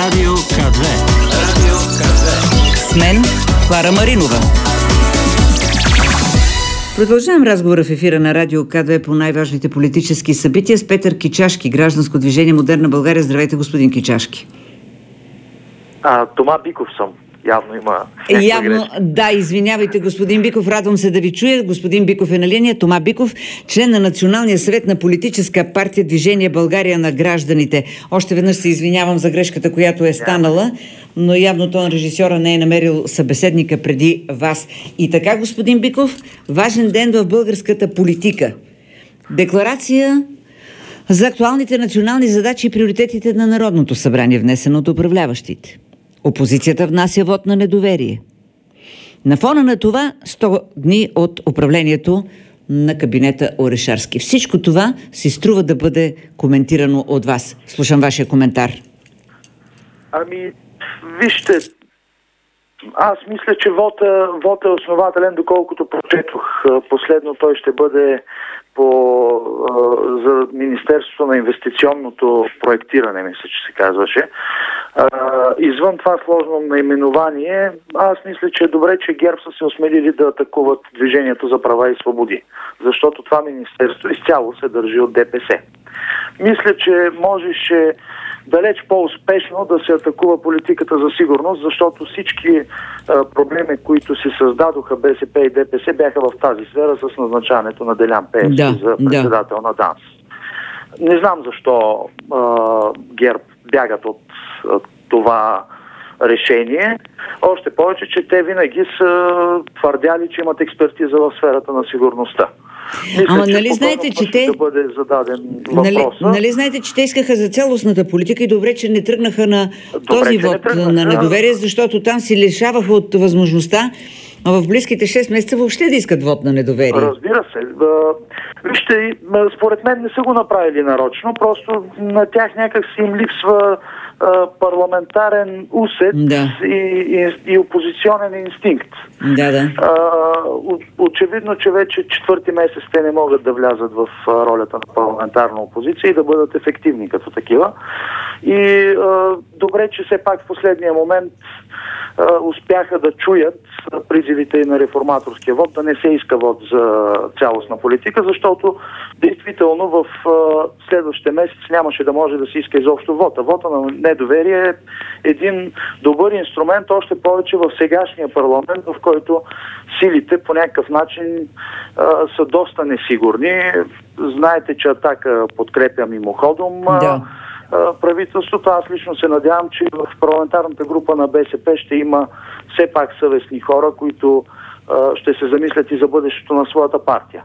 Радио К2. Радио К2. С мен Клара Маринова. Продължавам разговора в ефира на Радио К2 по най-важните политически събития с Петър Кичашки, Гражданско движение Модерна България. Здравейте, господин Кичашки. Тома Биков съм. Явно има... Явно, да, извинявайте, господин Биков, радвам се да ви чуя. Господин Биков е на линия. Тома Биков, член на Националния съвет на политическа партия Движение България на гражданите. Още веднъж се извинявам за грешката, която е станала, но явно тон режисьора не е намерил събеседника преди вас. И така, господин Биков, важен ден в българската политика. Декларация за актуалните национални задачи и приоритетите на Народното събрание, внесено от управляващите. Опозицията внася вод на недоверие. На фона на това 100 дни от управлението на кабинета Орешарски. Всичко това си струва да бъде коментирано от вас. Слушам вашия коментар. Вижте, аз мисля, че вотът е основателен, доколкото прочетох. Последно той ще бъде за Министерството на инвестиционното проектиране, мисля, че се казваше. Извън това сложно наименование, аз мисля, че е добре, че ГЕРБ са се осмелили да атакуват Движението за права и свободи, защото това министерство изцяло се държи от ДПС. Мисля, че можеше далеч по-успешно да се атакува политиката за сигурност, защото всички проблеми, които се създадоха БСП и ДПС, бяха в тази сфера с назначаването на Делян Пеевски за председател на ДАНС. Не знам защо ГЕРБ бягат от това решение. Още повече, че те винаги са твърдяли, че имат експертиза в сферата на сигурността. Мисля, нали знаете, че те... да бъде зададен въпроса. Нали знаете, че те искаха за цялостната политика и добре, че не тръгнаха на този вод на недоверие, защото там си лишаваха от възможността в близките 6 месеца въобще да искат вод на недоверие. Разбира се. Вижте, според мен не са го направили нарочно, просто на тях някак си им липсва парламентарен усет и опозиционен инстинкт. Очевидно, че вече четвърти месец те не могат да влязат в ролята на парламентарна опозиция и да бъдат ефективни като такива. И добре, че все пак в последния момент успяха да чуят призивите на реформаторския вод, да не се иска вод за цялостна политика, защото действително в следващите месец нямаше да може да се иска изобщо вода. Вода на недоверие е един добър инструмент, още повече в сегашния парламент, в който силите по някакъв начин са доста несигурни. Знаете, че Атака подкрепя мимоходом правителството. Аз лично се надявам, че в парламентарната група на БСП ще има все пак съвестни хора, които ще се замислят и за бъдещето на своята партия.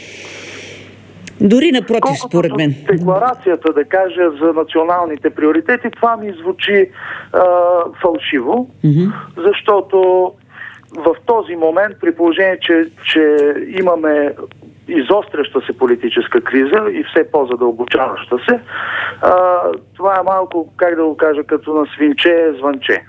Дори напротив, според мен. Декларацията, да кажа, за националните приоритети, това ми звучи фалшиво, защото в този момент, при положение, че имаме изостряща се политическа криза и все по-задълбочаваща се, това е малко, как да го кажа, като на свинче звънче.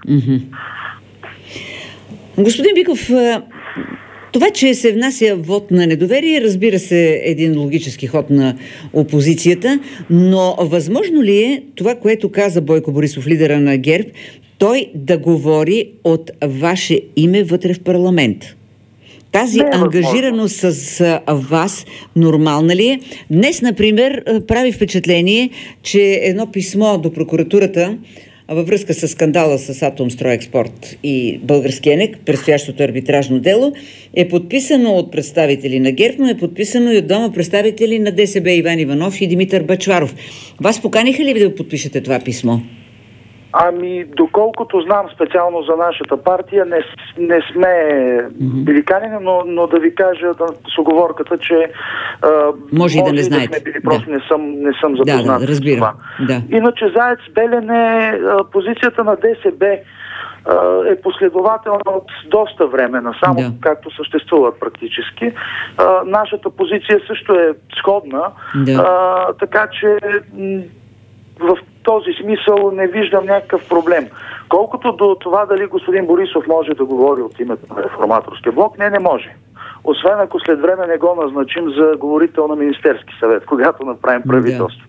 Господин Биков, това, че се внася вод на недоверие, разбира се, един логически ход на опозицията, но възможно ли е това, което каза Бойко Борисов, лидера на ГЕРБ, той да говори от ваше име вътре в парламент? Тази ангажираност с вас нормална ли е? Днес, например, прави впечатление, че едно писмо до прокуратурата във връзка с скандала с Атомстройекспорт и Българския ЕНЕК, предстоящото арбитражно дело, е подписано от представители на ГЕРБ, но е подписано и от двама представители на ДСБ Иван Иванов и Димитър Бъчваров. Вас поканиха ли ви да подпишете това писмо? Доколкото знам специално за нашата партия, не сме били канени, но да ви кажа с уговорката, че може и да не знаете. Сме били, просто не съм запознат с това. Иначе Заец Белене, позицията на ДСБ е последователна от доста време насам, както съществуват практически. Нашата позиция също е сходна, така че в този смисъл не виждам някакъв проблем. Колкото до това дали господин Борисов може да говори от името на реформаторския блок, не може. освен ако след време не го назначим за говорител на Министерски съвет, когато направим правителство.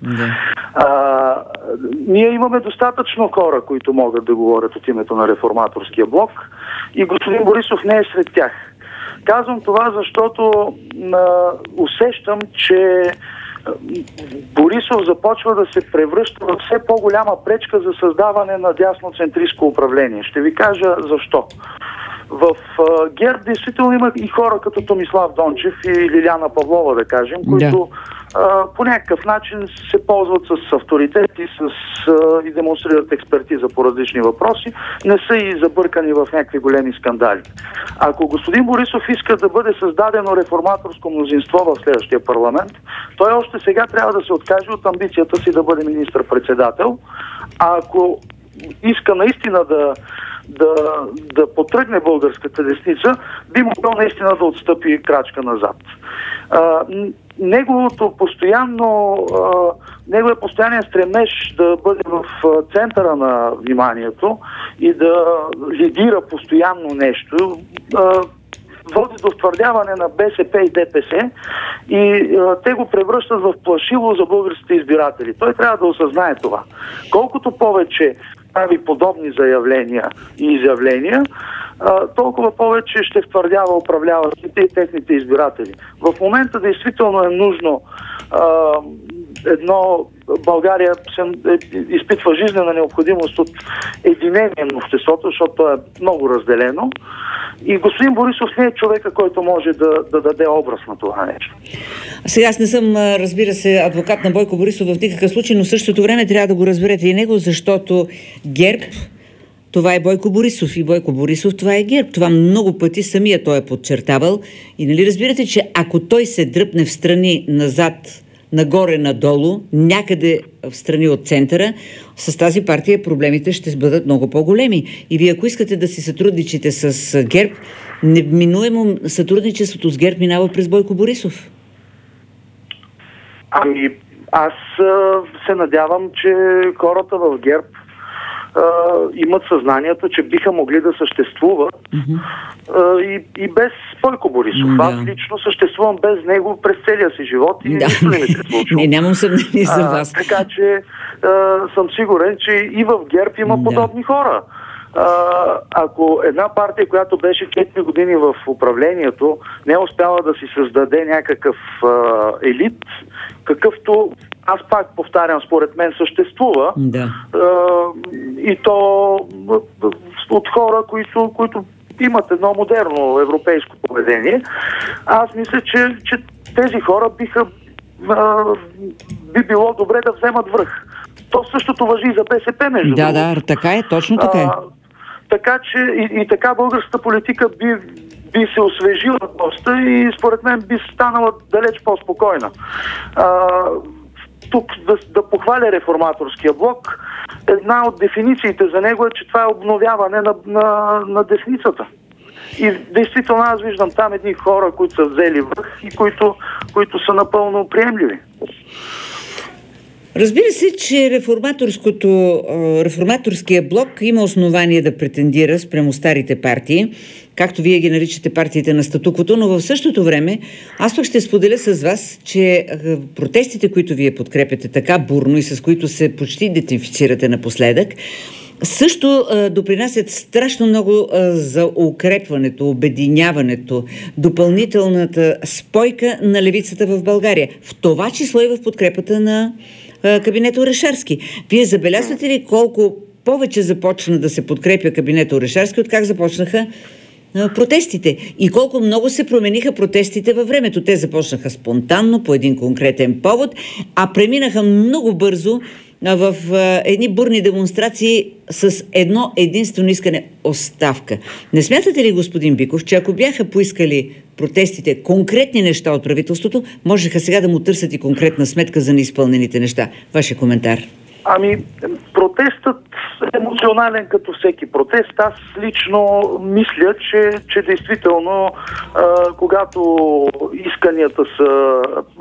Ние имаме достатъчно хора, които могат да говорят от името на Реформаторския блок и господин Борисов не е сред тях. Казвам това, защото усещам, че Борисов започва да се превръща в все по-голяма пречка за създаване на дясноцентристско управление. Ще ви кажа защо. В ГЕРБ действително има и хора като Томислав Дончев и Лиляна Павлова, да кажем, които по някакъв начин се ползват с авторитет и демонстрират експертиза по различни въпроси, не са и забъркани в някакви големи скандали. Ако господин Борисов иска да бъде създадено реформаторско мнозинство в следващия парламент, той още сега трябва да се откаже от амбицията си да бъде министър-председател, а ако иска наистина да потръгне българската десница, би могъл наистина да отстъпи крачка назад. Неговият постоянен стремеж да бъде в центъра на вниманието и да лидира постоянно нещо, води до втвърдяване на БСП и ДПС и те го превръщат в плашило за българските избиратели. Той трябва да осъзнае това. Колкото повече прави подобни заявления и изявления, толкова повече ще втвърдява управляващите и техните избиратели. В момента действително е нужно България изпитва жизнена необходимост от единение на обществото, защото е много разделено. И господин Борисов не е човека, който може да даде образ на това нещо. Сега аз не съм, разбира се, адвокат на Бойко Борисов в никакъв случай, но в същото време трябва да го разберете и него, защото ГЕРБ, това е Бойко Борисов и Бойко Борисов, това е ГЕРБ. Това много пъти самия той е подчертавал. И нали разбирате, че ако той се дръпне в страни назад, нагоре, надолу, някъде в страни от центъра, с тази партия проблемите ще бъдат много по-големи. И вие, ако искате да си сътрудничите с ГЕРБ, неминуемо сътрудничеството с ГЕРБ минава през Бойко Борисов. Ами, аз се надявам, че хората в ГЕРБ имат съзнанието, че биха могли да съществуват и без Бойко Борисов. Аз лично съществувам без него през целия си живот и нищо не ми се случва. Нямам съмнение за вас. Така че съм сигурен, че и в ГЕРБ има подобни хора. Ако една партия, която беше 4 години в управлението, не е успяла да си създаде някакъв елит, какъвто аз пак повтарям, според мен съществува, и то от хора, които имат едно модерно европейско поведение, аз мисля, че тези хора би било добре да вземат връх. То същото важи и за БСП, между другото. Да, така е, точно така е. Така че и така българската политика би се освежила доста и според мен би станала далеч по-спокойна. Тук да похваля Реформаторския блок, една от дефинициите за него е, че това е обновяване на десницата. И действително аз виждам там едни хора, които са взели връх и които са напълно приемливи. Разбира се, че реформаторския блок има основание да претендира спрямо старите партии, както вие ги наричате партиите на статуквото, но в същото време аз пък ще споделя с вас, че протестите, които вие подкрепяте така бурно и с които се почти идентифицирате напоследък, също допринасят страшно много за укрепването, обединяването, допълнителната спойка на левицата в България. В това число и в подкрепата на кабинета Орешарски. Вие забелязвате ли колко повече започна да се подкрепя кабинета Орешарски, от как започнаха протестите? И колко много се промениха протестите във времето. Те започнаха спонтанно, по един конкретен повод, а преминаха много бързо в едни бурни демонстрации с едно единствено искане – оставка. Не смятате ли, господин Биков, че ако бяха поискали протестите конкретни неща от правителството, можеха сега да му търсят и конкретна сметка за неизпълнените неща? Вашия коментар. Ами, протестът е емоционален като всеки протест. Аз лично мисля, че действително, когато исканията са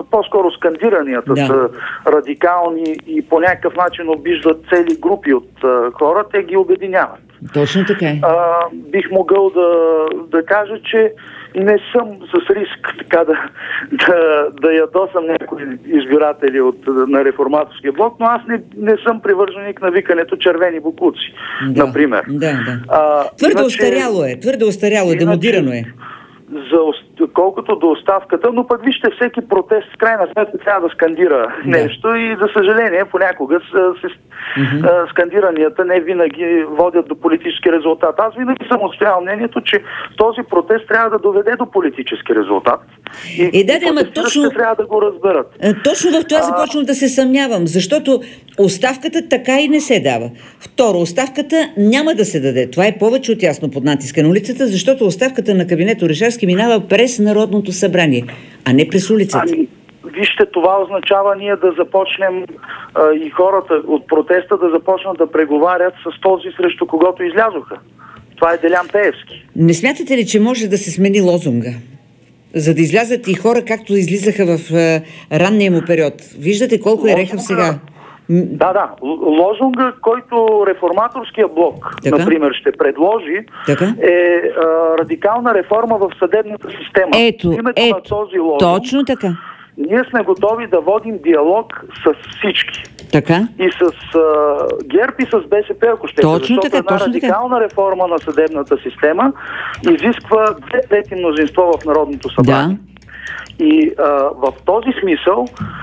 по-скоро скандиранията са радикални и по някакъв начин обиждат цели групи от хора, те ги обединяват. Точно така. Бих могъл да кажа, че не съм с риск така да ядосам някои избиратели на реформаторския блок, но аз не съм привърженик на викането червени боклуци, например. Твърде остаряло е, демодирано е. Колкото до оставката, но пък вижте, всеки протест в крайна сметка трябва да скандира нещо и за съжаление понякога скандиранията не винаги водят до политически резултат. Аз винаги съм отстоял мнението, че този протест трябва да доведе до политически резултат. И точно трябва да го разберат. Точно в това започвам да се съмнявам, защото оставката така и не се дава. Второ, оставката няма да се даде. Това е повече от ясно под натиска на улицата, защото оставката на кабинет Орешарски минава през Народното събрание, а не през улицата. Вижте, това означава ние да започнем и хората от протеста да започнат да преговарят с този, срещу когото излязоха. Това е Делян Пеевски. Не смятате ли, че може да се смени лозунга? За да излязат и хора, както излизаха в ранния му период. Виждате колко е рехав сега. Да. Лозунга, който реформаторския блок, например, ще предложи, е радикална реформа в съдебната система. На този лозунг, точно така. Ние сме готови да водим диалог с всички. Така. И с ГЕРБ и с БСП, ако ще. Защото една радикална реформа на съдебната система изисква 2/3 мнозинство в Народното събрание. И в този смисъл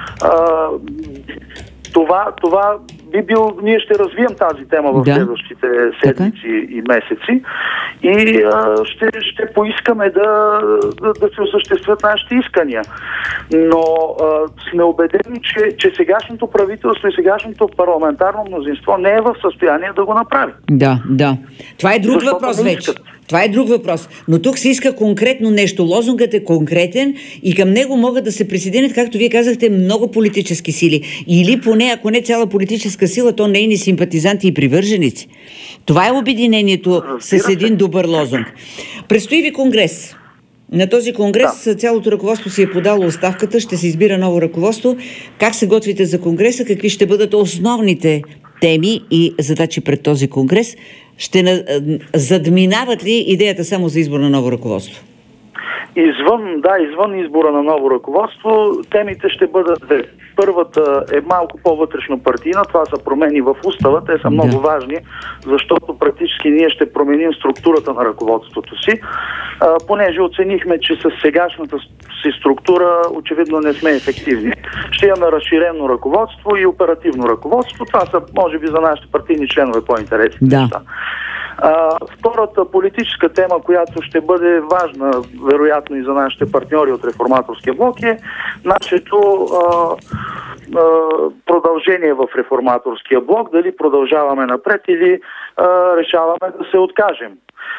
това би бил... Ние ще развием тази тема в следващите седмици и месеци и ще поискаме да се осъществят нашите искания. Но сме убедени, че сегашното правителство и сегашното парламентарно мнозинство не е в състояние да го направи. Да. Това е друг въпрос вече. Това е друг въпрос. Но тук се иска конкретно нещо. Лозунгът е конкретен и към него могат да се присъединят, както вие казахте, много политически сили. Или поне, ако не цяла политическа сила, то нейни симпатизанти и привърженици. Това е обединението с един добър лозунг. Предстои ви конгрес. На този конгрес цялото ръководство си е подало оставката, ще се избира ново ръководство. Как се готвите за конгреса? Какви ще бъдат основните теми и задачи пред този конгрес? Ще задминават ли идеята само за избор на ново ръководство? Извън избора на ново ръководство, темите ще бъдат две. Първата е малко по-вътрешно партийна, това са промени в устава, те са много важни, защото практически ние ще променим структурата на ръководството си, понеже оценихме, че с сегашната си структура очевидно не сме ефективни. Ще имаме разширено ръководство и оперативно ръководство, това са може би за нашите партийни членове по-интересни неща. Втората политическа тема, която ще бъде важна, вероятно и за нашите партньори от реформаторския блок, е нашето продължение в реформаторския блок, дали продължаваме напред или решаваме да се откажем.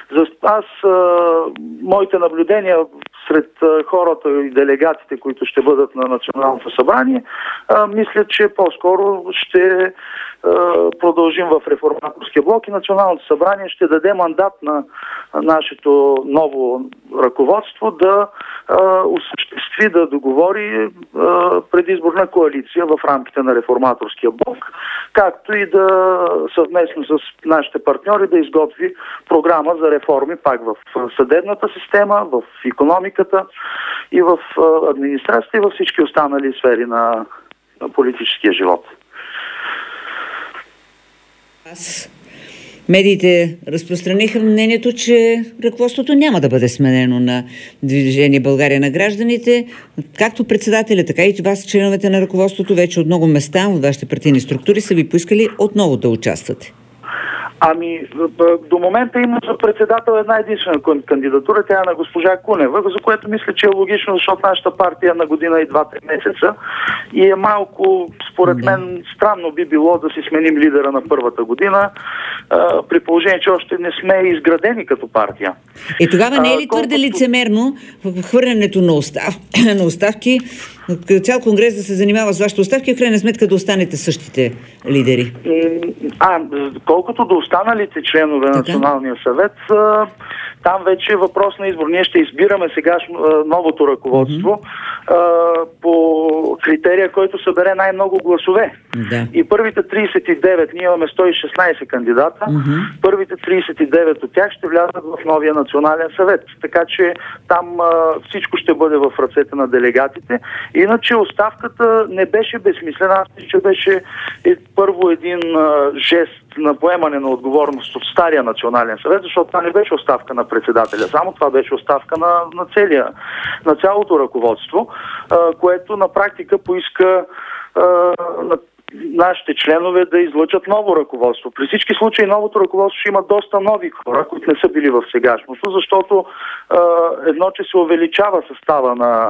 Моите наблюдения сред хората и делегатите, които ще бъдат на Националното събрание, мисля, че по-скоро ще продължим в реформаторския блок и Националното събрание ще даде мандат на нашето ново ръководство да осъществи, да договори предизборна коалиция в рамките на реформаторския блок, както и да съвместно с нашите партньори да изготви програма за реформи пак в съдебната система, в икономиката и в администрацията и във всички останали сфери на политическия живот. Медиите разпространиха мнението, че ръководството няма да бъде сменено на Движение България на гражданите. Както председателя, така и вас, членовете на ръководството, вече от много места от вашите партийни структури са ви поискали отново да участвате. До момента има за председател една единствена кандидатура, тя е на госпожа Кунева, за което мисля, че е логично, защото нашата партия е на година и 2-3 месеца и е малко, според мен, странно би било да си сменим лидера на първата година, при положение, че още не сме изградени като партия. Тогава не е ли твърде лицемерно в хвърлянето на оставки цял конгрес да се занимава с вашите оставки, в крайна сметка да останете същите лидери? Колкото до останалите членове на Националния съвет, там вече е въпрос на избор. Ние ще избираме сега новото ръководство по критерия, който събере най-много гласове. Да. И първите 39, ние имаме 116 кандидата, първите 39 от тях ще влязат в новия Национален съвет. Така че там всичко ще бъде в ръцете на делегатите. Иначе оставката не беше безсмислена. Аз мисля, че беше първо един жест на поемане на отговорност от стария Национален съвет, защото това не беше оставка на председателя. Само това беше оставка на цялото ръководство, което на практика поиска нашите членове да излъчат ново ръководство. При всички случаи новото ръководство ще има доста нови хора, които не са били в сегашното, защото едно, че се увеличава състава на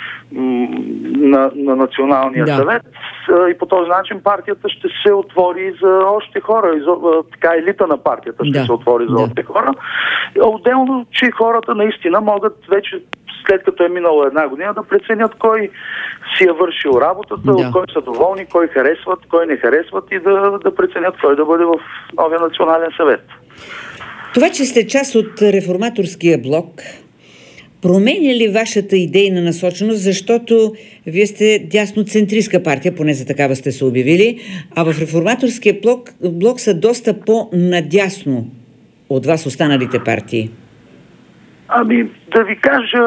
Националния съвет и по този начин партията ще се отвори за още хора. Така елита на партията ще се отвори за още хора. Отделно, че хората наистина могат вече, след като е минало една година, да преценят кой си е вършил работата, от кой са доволни, кой харесват, кой не харесват и да преценят кой да бъде в новия Национален съвет. Това, че сте част от реформаторския блок, променя ли вашата идейна насоченост, защото вие сте дясноцентристка партия, поне за такава сте се обявили, а в реформаторския блок са доста по-надясно от вас останалите партии? Да ви кажа,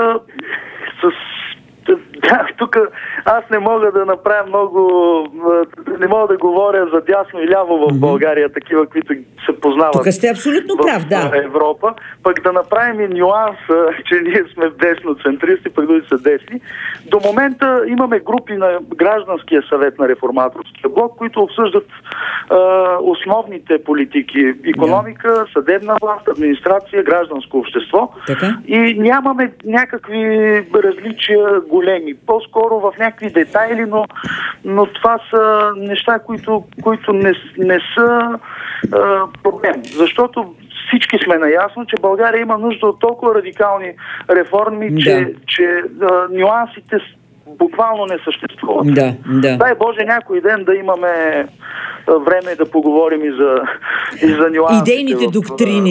тук аз не мога да направя не мога да говоря за дясно и ляво в България, такива, които се познават. Тук сте абсолютно прав, да. В Европа, пък да направим и нюанс, че ние сме десноцентристи, пък други са десни. До момента имаме групи на Гражданския съвет на реформаторския блок, които обсъждат основните политики: икономика, съдебна власт, администрация, гражданско общество. Така? И нямаме някакви различия големи. По-скоро в някакви детайли, но това са неща, които не са проблем. Защото всички сме наясно, че България има нужда от толкова радикални реформи, че нюансите буквално не съществуват. Дай Боже някой ден да имаме време да поговорим и за нюансите. Идейните доктрини,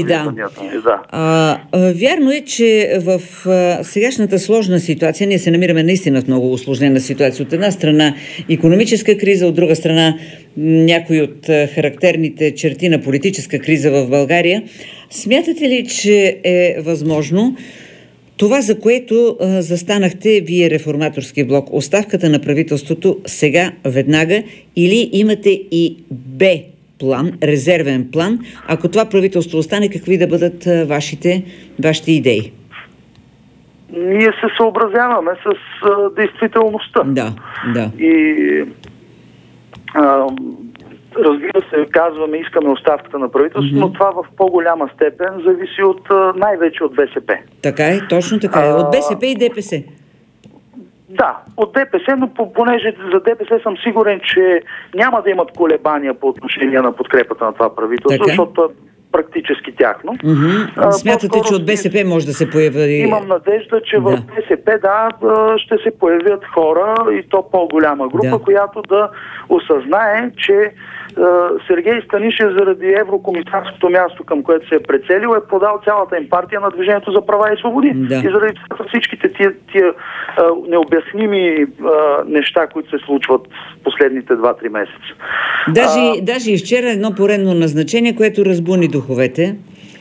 вярно е, че в сегашната сложна ситуация ние се намираме наистина в много усложнена ситуация. От една страна икономическа криза, от друга страна някои от характерните черти на политическа криза в България. Смятате ли, че е възможно това, за което застанахте вие, реформаторски блок, оставката на правителството сега, веднага, или имате и Б-план, резервен план, ако това правителство остане, какви да бъдат вашите идеи? Ние се съобразяваме с действителността. И разбира се, казваме, искаме оставката на правителството, но това в по-голяма степен зависи най-вече от БСП. Така е, точно така е. От БСП и ДПС. Да, от ДПС, но понеже за ДПС съм сигурен, че няма да имат колебания по отношение на подкрепата на това правителство, защото е практически тяхно. Смятате, че от БСП може да се появи... Имам надежда, че в БСП ще се появят хора, и то по-голяма група, която да осъзнае, че Сергей Станишев заради еврокомисарското място, към което се е прецелил, е продал цялата им партия на Движението за права и свободи. И заради всичките тия необясними неща, които се случват последните 2-3 месеца. Даже и вчера едно поредно назначение, което разбуни духовете.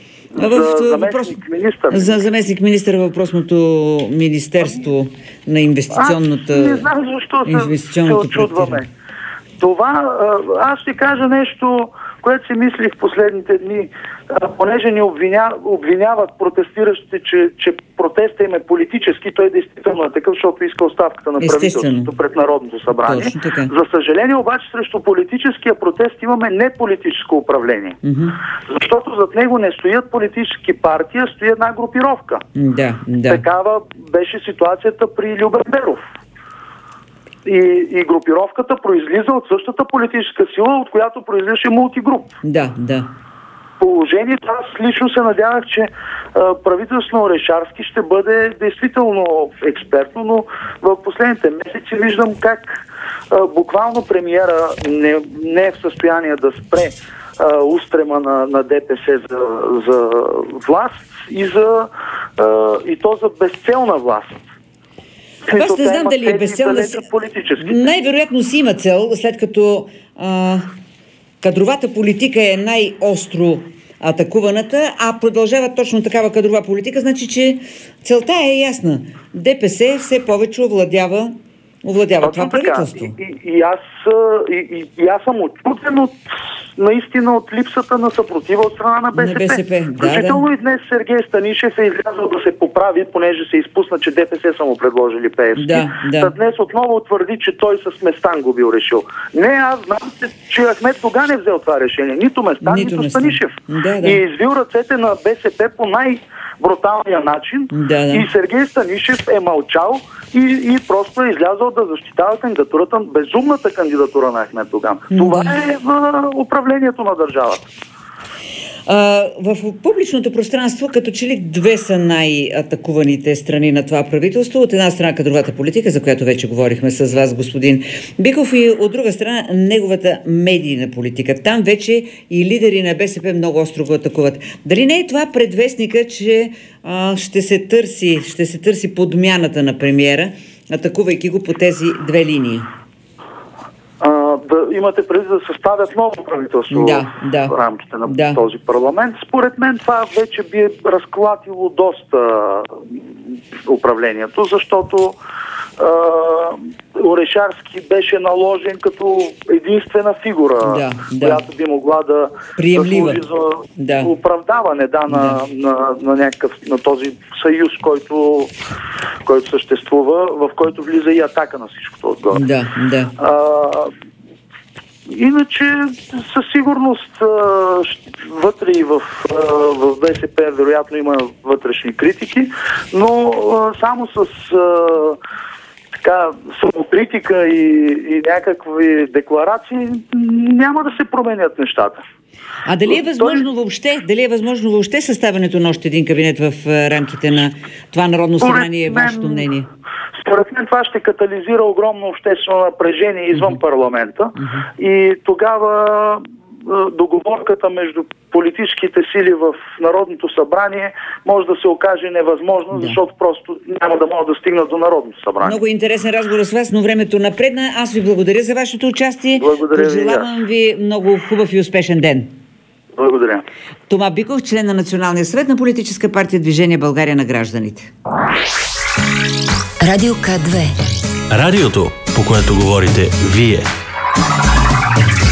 За заместник-министър във въпросното Министерство на инвестиционната... Не знам защо се очудваме. Това, аз ще кажа нещо, което си мислих последните дни, понеже ни обвиняват протестиращите, че протеста им е политически, той действително е такъв, защото иска оставката на правителството пред Народното събрание. За съжаление обаче срещу политическия протест имаме неполитическо управление. Защото зад него не стоят политически партии, а стои една групировка. Такава беше ситуацията при Любен Беров. И групировката произлиза от същата политическа сила, от която произлизаше Мултигруп. положението аз лично се надявах, че правителството на Орешарски ще бъде действително експертно, но в последните месеци виждам как буквално премиера не е в състояние да спре устрема на ДПС за власт и то за безцелна власт. Аз не знам дали е безцелна. Най-вероятно си има цел, след като кадровата политика е най-остро атакуваната, а продължава точно такава кадрова политика, значи, че целта е ясна. ДПС все повече овладява това правителство. И аз съм очуден наистина от липсата на съпротива от страна на БСП. Включително и днес Сергей Станишев е излязъл да се поправи, понеже се изпусна, че ДПС са му предложили Пеевски. Днес отново твърди, че той с Местан го бил решил. Не, аз знам, че Ахмед Доган е взел това решение. Нито Местан, нито Станишев. И е извил ръцете на БСП по най-бруталния начин. И Сергей Станишев е мълчал и просто е излязъл да защитава кандидатурата, безумната кандидатура на Ахмед Доган. Това е управлението на държавата. В публичното пространство като че ли две са най-атакуваните страни на това правителство. От една страна кадровата политика, за която вече говорихме с вас, господин Биков, и от друга страна неговата медийна политика. Там вече и лидери на БСП много остро го атакуват. Дали не е това предвестника, че ще се търси подмяната на премиера, атакувайки го по тези две линии? Да имате преди да съставят ново правителство в рамките на този парламент. Според мен това вече би разклатило доста управлението, защото Орешарски беше наложен като единствена фигура, която би могла да служи за оправдаване на този съюз, който съществува, в който влиза и атака на всичкото отгоре. Иначе със сигурност вътре и в БСП вероятно има вътрешни критики, но само с самокритика и някакви декларации няма да се променят нещата. А дали е възможно въобще съставянето на още един кабинет в рамките на това Народно събрание, вашето мнение? Според мен това ще катализира огромно обществено напрежение извън парламента и тогава договорката между политическите сили в Народното събрание може да се окаже невъзможно, защото просто няма да могат да стигнат до Народното събрание. Много интересен разговор с вас, но времето напредна. Аз ви благодаря за вашето участие. Пожелавам ви много хубав и успешен ден. Благодаря. Тома Биков, член на Националния съвет на политическа партия Движение България на гражданите. Радио К2. Радиото, по което говорите вие.